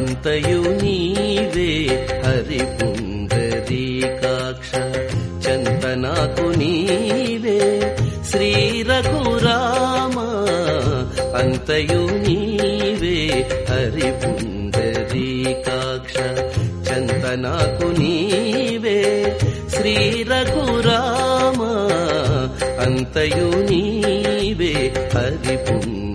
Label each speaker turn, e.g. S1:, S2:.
S1: అంతయు నీవే హరి పుండరీకాక్ష చంతనాకు నీవే శ్రీ రఘురామ అంతయు నీవే హరి పుండరీకాక్ష చంతనాకు నీవే శ్రీ రఘురామ అంతయు నీవే హరి పుండరీకాక్ష